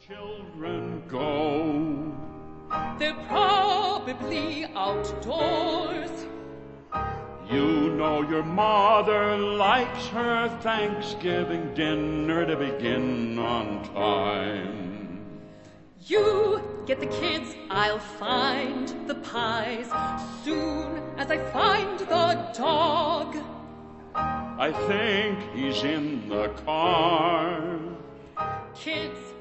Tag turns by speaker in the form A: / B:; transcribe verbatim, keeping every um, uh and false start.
A: Children go.
B: They're probably outdoors.
A: You know your mother likes her Thanksgiving dinner to begin on time.
B: You get the kids, I'll find the pies soon as I find the dog.
A: I think he's in the car.
B: Kids,